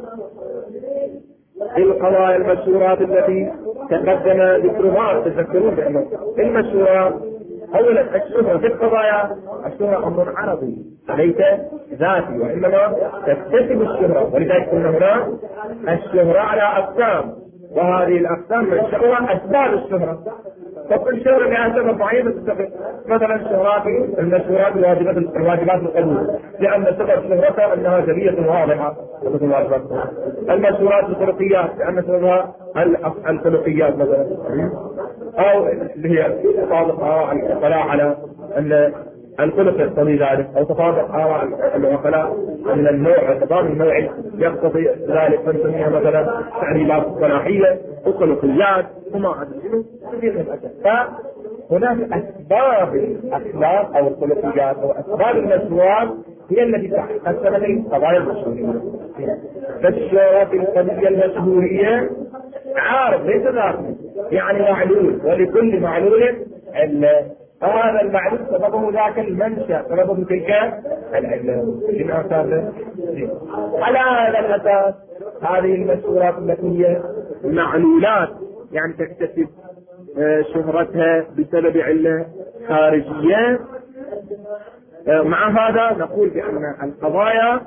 القضايا المشهورات التي تقدم ذكرها، تذكرون بأنه المشهورات أولا الشهرة في القضايا، الشهرة أمر عرضي ليس ذاتي وإنما تكتسب الشهرة، ولذلك قلنا هنا الشهرة على أقسام، وهذه الأقسام من شهرة أسباب الشهرة. فكل شهرة لها سبب معين تستقل. مثلا شهرات المشهورات الواجبات الواجبات القبول، لأن سبب شهرتها أنها جلية واضحة. المشهورات الخلقيات لأن سببها الخلقيات مثلا، أو اللي هي تطابق آراء العقلاء على أن الخلق يقتضي ذلك، أو تطابق آراء العقلاء من النوع التضاد النوعي يقتضي ذلك، فنسميها مثلا تعليلات الصلاحية والخلقيات وما أدري شنو كثير من الأشياء. فهناك أسباب الأخلاق أو الخلقيات أو أسباب المشروعات هي التي تحكم القضايا المشهورية. فالشهرة القضية المشهورية عارض ليس ذاتي، يعني معلول، ولكل معلول علة. هذا المعلول سببه ذاك المنشأ، سببه تلك العلة. على هذا الأساس هذه المشهورات التي هي معلولات، يعني تكتسب شهرتها بسبب علة خارجية. مع هذا نقول بأن القضايا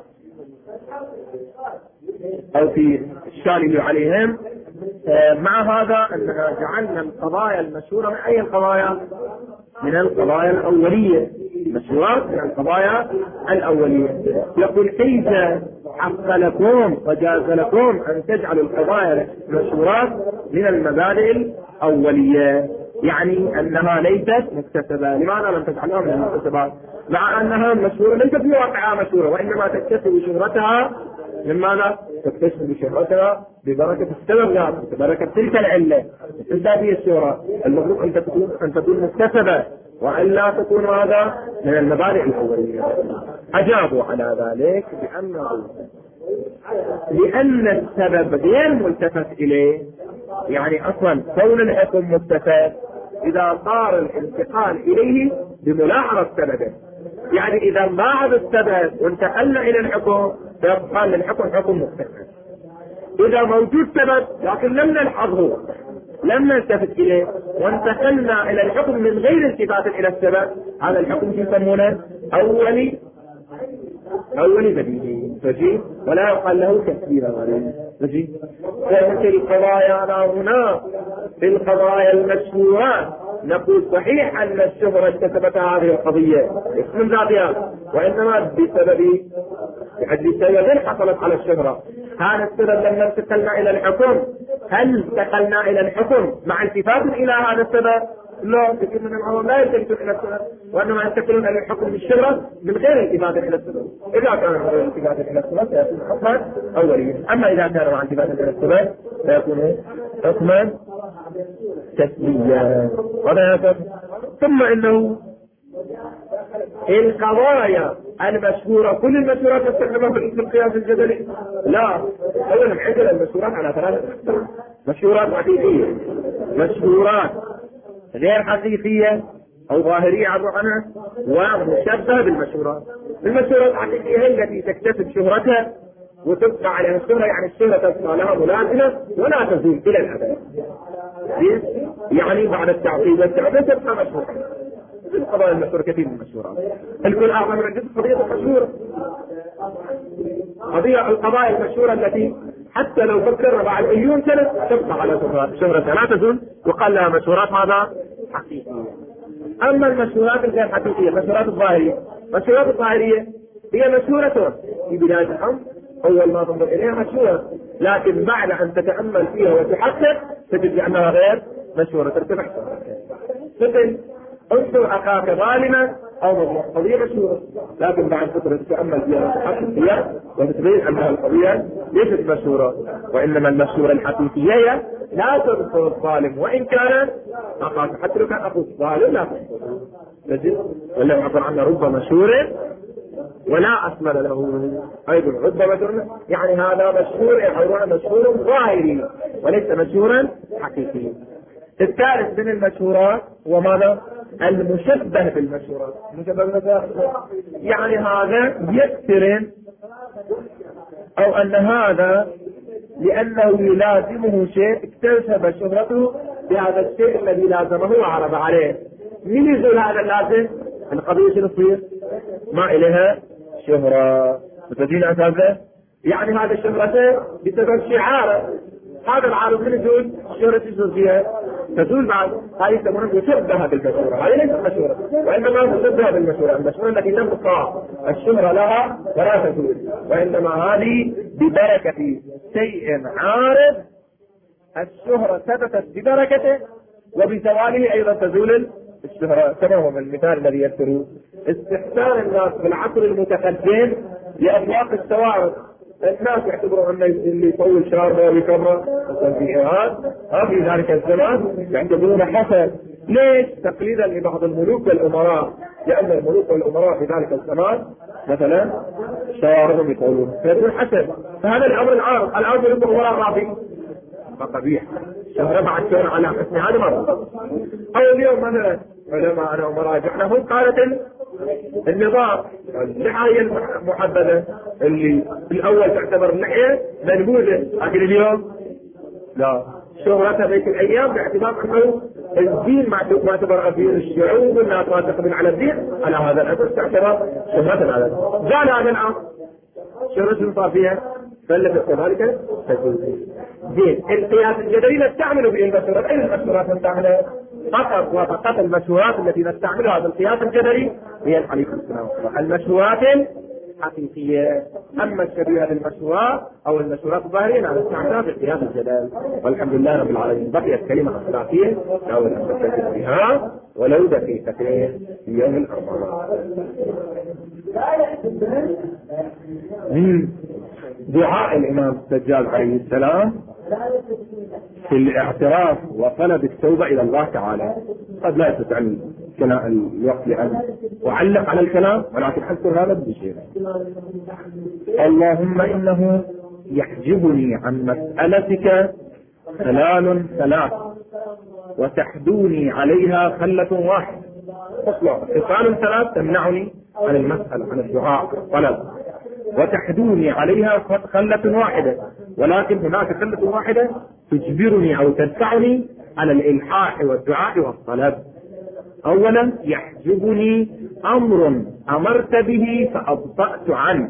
أو في الشالي عليهم، مع هذا أننا جعلنا القضايا المشهورة من أي القضايا؟ من القضايا الأولية، مشهورات من القضايا الأولية. يقول كيف حق لكم وجاز لكم أن تجعلوا القضايا المشهورات من المبادئ الأولية، يعني أنها ليست مكتسبة. لماذا لم تجعلها من المكتسبات مع أنها مشهورة؟ ليست في واقعها مشهورة، وإنما تكتسب شهرتها من ماذا؟ تكتسب شهرتها ببركة السبب ذاته، ببركة تلك العلة تبدأ فيه الشهرة. المفروض أن تكون أن تكون مكتسبة وإلا تكون هذا من المبادئ الأولية. أجابوا على ذلك بأنه لأن السبب غير ملتفت إليه، يعني أصلا كون الحكم ملتفت إذا صار الانتقال إليه بملاحظة سببه، يعني إذا لاحظ السبب وانتقلنا إلى الحكم فيقال للحكم حكم مختلف. إذا موجود سبب لكن لم نلحظه، لم نلتفت إليه وانتقلنا إلى الحكم من غير التفات إلى السبب، هذا الحكم يسمونه أولي أولي بديهي فجي، ولا يقال له تفسير فجي. وفي القضايا هنا في القضايا المشهورة نقول صحيح أن الشهرة اكتسبت هذه القضية من ذاتها، وإنما بسبب بسبب حصلت على الشهرة. هذا السبب لما انتقلنا إلى الحكم، هل انتقلنا إلى الحكم مع التفات إلى هذا السبب؟ لا، كثير من العلماء لا يلتفتون إلى السبب، وإنما ينتقلون إلى الحكم بالشهرة من غير التفات إلى السبب. إذا كان مع التفات إلى السبب سيكون حكما أوليا، أما إذا كان مع التفات إلى السبب سيكون حكما تسليا. ثم إنه القضايا المشهورة كل المشهورات تستخدمها في القياس الجدلي؟ لا، أولا عدل المشهورات على ثلاثة أقسام: مشهورات حقيقية، مشهورات غير حقيقية أو ظاهرية عبر عنها، ومشبهة بالمشهورات. المشهورة الحقيقية هي التي تكتسب شهرتها وتبقى عليها الشهرة، يعني الشهرة تبقى لها ملازمة ولا تزول إلى الأبد. يعني بعد التعقيد والتعقيد تبقى مشهورة. القضايا المشهورة كثير من المشهورات، الكل أعظم من الجزء قضية المشهورة، قضية القضايا المشهورة التي حتى لو فكرنا بعد مليون سنة تبقى على شهرة لا تزول، وقال لها مشهورات ماذا؟ حقيقية. أما المشهورات الغير حقيقية، المشهورات الظاهرية، المشهورات الظاهرية هي مشهورة في بداية الأمر، أول ما تنظر إليها مشهورة، لكن بعد أن تتأمل فيها وتحقق تجد أنها غير مشهورة، ترتفع مثل انظر أخاك ظالما أو مظلوما، قضية مشهورة، لكن بعد فترة تتأمل فيها وتحقق فيها وتتبين أنها القضية ليست مشهورة، وإنما المشهورة الحقيقية لا تذكر الظالم وإن كان أخاك، حتى لو كان أخوك ظالم لا تذكر، ولا يعبر عنه رب مشهور ولا أثمن له أيضا رب مشهور، يعني هذا مشهور يعبرون مشهور ظاهري وليس مشهورا حقيقي. الثالث من المشهورات وماذا؟ المشبه بالمشهورات، المشبه بالمشهورات يعني هذا يكثر أو أن هذا لأنه يلازمه شيء اكتسب شهرته بهذا الشيء الذي لازمه وعرض عليه. من يزول هذا اللازم؟ القضية شنو تصير؟ ما إليها شهرة متدين أساسا، يعني هذا الشهرة بسبب شعاره، هذا العارض من يزول الشهرة تزول فيها تزول بعد، هذه يسمونها مشبهة بالمشهورة، هذه ليست مشهورة وإنما مشبهة بالمشهورة، المشهورة التي تبقى الشهرة لها ولا تزول، وإنما هذه ببركة شيء عارض الشهرة ثبتت ببركته وبزواله أيضا تزول الشهرة، كما هو المثال الذي يذكره استحسان الناس في العصر المتقدم لأطلاق الشوارع. الناس يعتبروا أن اللي يطول شاربه ويكبره وتنبيهات في ذلك الزمان يعتبرون حسن. ليش؟ تقليدا لبعض الملوك والأمراء، لأن الملوك والأمراء في ذلك الزمان مثلا شوارعهم يطولون فيقول حسن، فهذا الأمر العارض. الآن ملوك الأمراء راضي قبيح، شهرة بعد شهر على حسن هذا مرة. أو اليوم مثلا علماء أنا ومراجعنا هم قالت النظام اللحية هي المحددة اللي في الأول تعتبر اللحية منبوذة، لكن اليوم لا، شهرتها ذيك الأيام باعتبار أنه الدين معتبر أدين الشعوب والناس ما تقبل على الدين، على هذا الأساس تعتبر شهرة على زال هذا الأمر شهرة صار فيها فلت كذلك تكون زين. القياس الجدلي نستعمل به المشهورات، أين المشهورات نستعملها؟ فقط وفقط المشهورات التي نستعملها هذا القياس الجدلي هي الحديث السلام، المشهورات الحقيقية. أما الشبيهة بالمشهورات أو المشهورات الظاهرية نستعملها في القياس الجدلي. والحمد لله رب العالمين. بقيت كلمة خلافية لو نستفدت بها ولو دقيقة في يوم الأربعاء. من دعاء الإمام الدجال عليه السلام في الاعتراف وطلب التوبة إلى الله تعالى. قد لا يستطيع الوقت لأن أعلق على الكلام، ولكن حذكر هذا بشيء. اللهم إنه يحجبني عن مسألتك خلال ثلاث وتحدوني عليها خلة واحد. خصال ثلاث تمنعني عن المسألة عن الدعاء والطلب، وتحدوني عليها خلة واحدة، ولكن هناك خلة واحدة تجبرني أو تدفعني على الإلحاح والدعاء والطلب. أولا يحجبني أمر أمرت به فأبطأت عنه،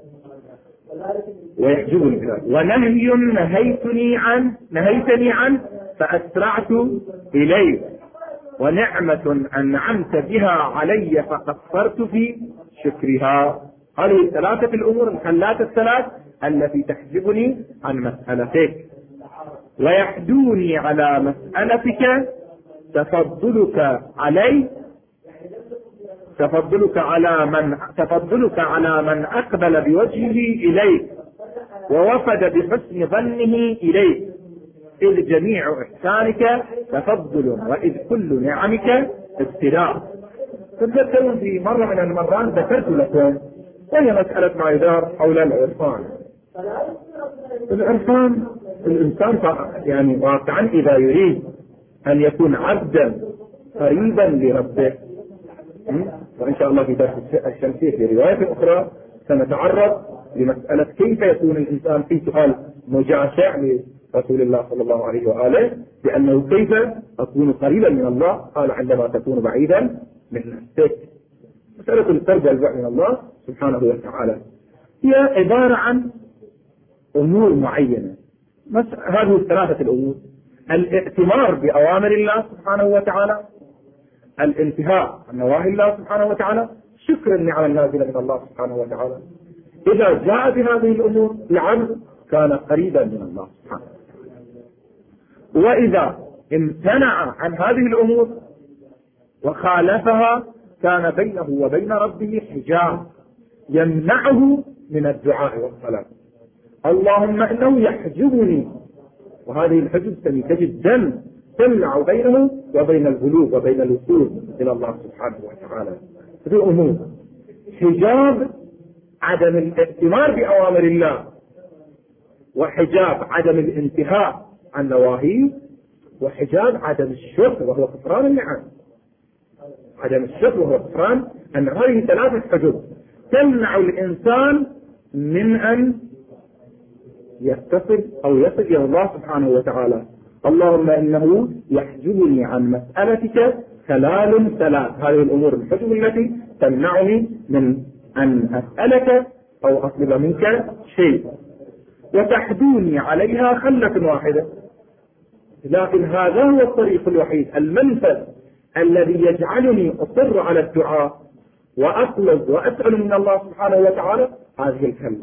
ويحجبني ذلك، ونهي نهيتني عنه نهيتني عنه فأسرعت إليه، ونعمة أنعمت بها علي فقصرت في شكرها. هذه الثلاثة الأمور الخلات الثلاث التي تحجبني عن مسألتك. ويحدوني على مسألتك تفضلك علي تفضلك على من تفضلك على من أقبل بوجهه إليك ووفد بحسن ظنه إليك، إذ جميع إحسانك تفضل وإذ كل نعمك ابتلاء. تذكرون في مرة من المرات ذكرت لكم وهي مسألة ما يدار حول العرفان. العرفان الإنسان يعني واقعا إذا يريد أن يكون عبدا قريبا لربه وإن شاء الله في درس الشمسية في رواية أخرى سنتعرض لمسألة كيف يكون الإنسان في سؤال مجاشع لرسول الله صلى الله عليه وآله بأنه كيف أكون قريبا من الله. قال عندما تكون بعيدا من نفسك. مسألة القرب والبعد من الله سبحانه وتعالى هي عبارة عن أمور معينة. هذه الثلاثة الأمور: الائتمار بأوامر الله سبحانه وتعالى، الانتهاء عن نواهي الله سبحانه وتعالى، شكر النعم النازلة من الله سبحانه وتعالى. إذا جاء بهذه الأمور العبد كان قريبا من الله سبحانه وتعالى، وإذا امتنع عن هذه الأمور وخالفها كان بينه وبين ربه حجاب يمنعه من الدعاء والصلاة. اللهم إنه يحجبني، وهذه الحجب سميكة جدا تمنع بينه وبين البلوغ وبين الوصول إلى الله سبحانه وتعالى. هذه أمور: حجاب عدم الائتمار بأوامر الله، وحجاب عدم الانتهاء عن نواهيه، وحجاب عدم الشكر وهو كفران النعم. عدم الشكر وهو كفران أن هذه ثلاثة حجب تمنع الإنسان من أن يتصل أو يصل إلى الله سبحانه وتعالى. اللهم إنه يحجبني عن مسألتك خلال ثلاث. هذه الأمور الحجب التي تمنعني من أن أسألك أو أطلب منك شيء، وتحدوني عليها خلة واحدة. لكن هذا هو الطريق الوحيد المنفذ الذي يجعلني أصر على الدعاء وأطلب وأسأل من الله سبحانه وتعالى هذه الكلمة: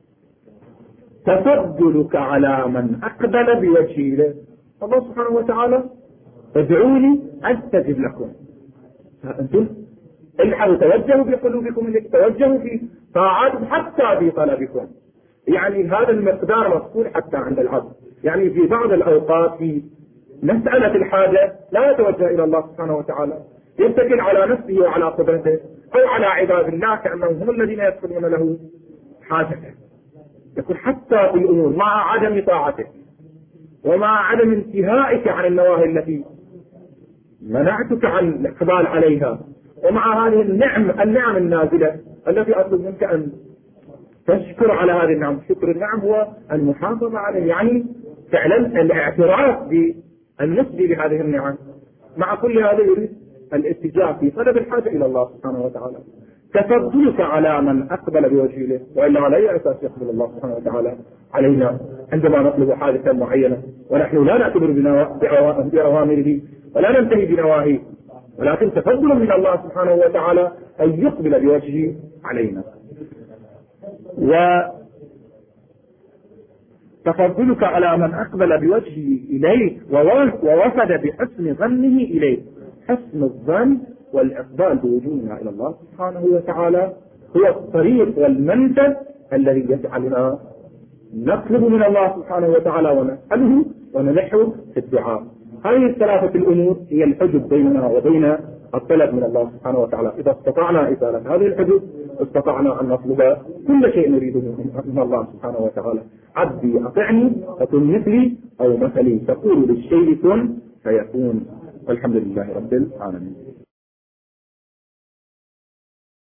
تفضلك على من أقبل بوجهه. الله سبحانه وتعالى: ادعوني أستجب لكم. فأنتم الحقوا توجهوا بقلوبكم، توجهوا في طاعاتكم حتى في طلبكم. يعني هذا المقدار مذكور حتى عند العبد. يعني في بعض الأوقات في مسألة الحاجة لا يتوجه إلى الله سبحانه وتعالى، يتكل على نفسه وعلى قدرته أو على عباد الله كأنهم هم الذين يدخلون له حاجته. يقول حتى في الأمور مع عدم طاعتك ومع عدم انتهائك عن النواهي التي منعتك عن الإقبال عليها، ومع هذه النعم النعم النازلة التي أطلب منك أن تشكر على هذه النعم. شكر النعم هو المحافظة عليه، يعني فعلا الاعتراف بالنسبة لهذه النعم. مع كل هذا يريد الاستجابة في طلب الحاجة إلى الله سبحانه وتعالى. تفضلك على من أقبل بوجهه، وإلا على أي أساس يقبل الله سبحانه وتعالى علينا عندما نطلب حاجة معينة ونحن لا نعتبر بأوامره ولا ننتهي بنواهيه، ولكن تفضل من الله سبحانه وتعالى أن يقبل بوجهه علينا. وتفضلك على من أقبل بوجهه إليك ووفد بحسن ظنه إليك. حسن الظن والإقبال بوجودنا إلى الله سبحانه وتعالى هو الطريق والمنفذ الذي يجعلنا نطلب من الله سبحانه وتعالى ونسأله ونلحه في الدعاء. هذه الثلاثة الأمور هي الحجب بيننا وبين الطلب من الله سبحانه وتعالى. إذا استطعنا إزالة هذه الحجب استطعنا أن نطلب كل شيء نريده من الله سبحانه وتعالى. عبدي أطعني فكن مثلي أو مثلي، تقول للشيء كن فيكون. والحمد لله رب العالمين.